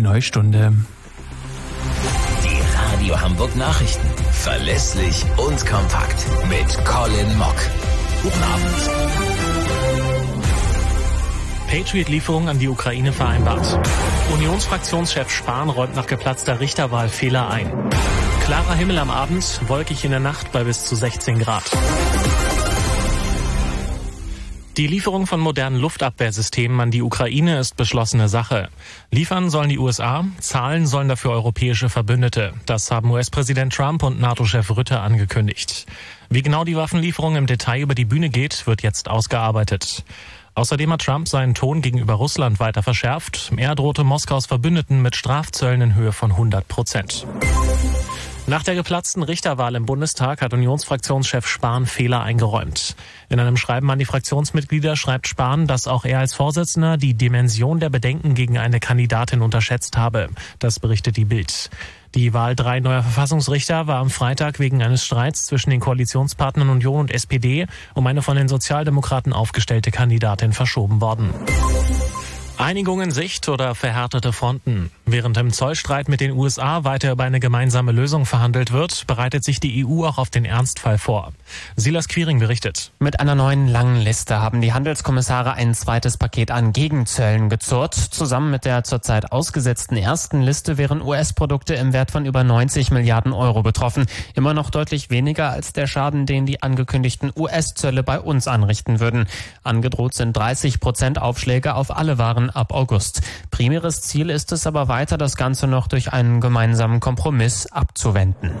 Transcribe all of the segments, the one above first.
neue Stunde. Die Radio Hamburg Nachrichten. Verlässlich und kompakt. Mit Colin Mock. Guten Abend. Patriot-Lieferung an die Ukraine vereinbart. Unionsfraktionschef Spahn räumt nach geplatzter Richterwahl Fehler ein. Klarer Himmel am Abend, wolkig in der Nacht bei bis zu 16 Grad. Die Lieferung von modernen Luftabwehrsystemen an die Ukraine ist beschlossene Sache. Liefern sollen die USA, zahlen sollen dafür europäische Verbündete. Das haben US-Präsident Trump und NATO-Chef Rutte angekündigt. Wie genau die Waffenlieferung im Detail über die Bühne geht, wird jetzt ausgearbeitet. Außerdem hat Trump seinen Ton gegenüber Russland weiter verschärft. Er drohte Moskaus Verbündeten mit Strafzöllen in Höhe von 100%. Nach der geplatzten Richterwahl im Bundestag hat Unionsfraktionschef Spahn Fehler eingeräumt. In einem Schreiben an die Fraktionsmitglieder schreibt Spahn, dass auch er als Vorsitzender die Dimension der Bedenken gegen eine Kandidatin unterschätzt habe. Das berichtet die Bild. Die Wahl 3 neuer Verfassungsrichter war am Freitag wegen eines Streits zwischen den Koalitionspartnern Union und SPD um eine von den Sozialdemokraten aufgestellte Kandidatin verschoben worden. Einigung in Sicht oder verhärtete Fronten. Während im Zollstreit mit den USA weiter über eine gemeinsame Lösung verhandelt wird, bereitet sich die EU auch auf den Ernstfall vor. Silas Quiring berichtet. Mit einer neuen langen Liste haben die Handelskommissare ein zweites Paket an Gegenzöllen gezurrt. Zusammen mit der zurzeit ausgesetzten ersten Liste wären US-Produkte im Wert von über 90 Milliarden Euro betroffen. Immer noch deutlich weniger als der Schaden, den die angekündigten US-Zölle bei uns anrichten würden. Angedroht sind 30% Aufschläge auf alle Waren ab August. Primäres Ziel ist es aber weiter, das Ganze noch durch einen gemeinsamen Kompromiss abzuwenden.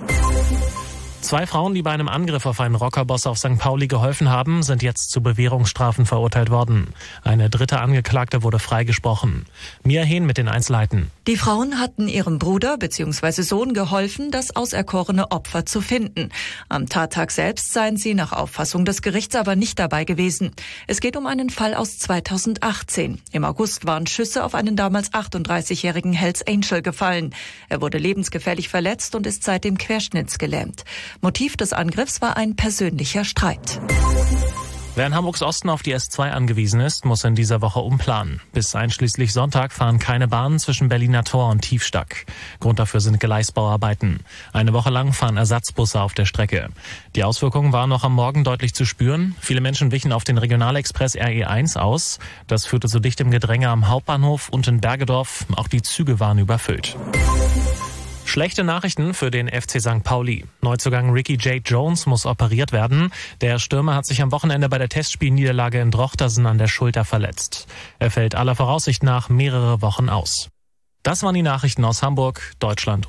2 Frauen, die bei einem Angriff auf einen Rockerboss auf St. Pauli geholfen haben, sind jetzt zu Bewährungsstrafen verurteilt worden. Eine dritte Angeklagte wurde freigesprochen. Mia Hehn mit den Einzelheiten. Die Frauen hatten ihrem Bruder bzw. Sohn geholfen, das auserkorene Opfer zu finden. Am Tattag selbst seien sie nach Auffassung des Gerichts aber nicht dabei gewesen. Es geht um einen Fall aus 2018. Im August waren Schüsse auf einen damals 38-jährigen Hells Angel gefallen. Er wurde lebensgefährlich verletzt und ist seitdem querschnittsgelähmt. Motiv des Angriffs war ein persönlicher Streit. Wer in Hamburgs Osten auf die S2 angewiesen ist, muss in dieser Woche umplanen. Bis einschließlich Sonntag fahren keine Bahnen zwischen Berliner Tor und Tiefstack. Grund dafür sind Gleisbauarbeiten. Eine Woche lang fahren Ersatzbusse auf der Strecke. Die Auswirkungen waren noch am Morgen deutlich zu spüren. Viele Menschen wichen auf den Regionalexpress RE1 aus. Das führte zu dichtem Gedränge am Hauptbahnhof und in Bergedorf. Auch die Züge waren überfüllt. Schlechte Nachrichten für den FC St. Pauli. Neuzugang Ricky J. Jones muss operiert werden. Der Stürmer hat sich am Wochenende bei der Testspielniederlage in Drochtersen an der Schulter verletzt. Er fällt aller Voraussicht nach mehrere Wochen aus. Das waren die Nachrichten aus Hamburg, Deutschland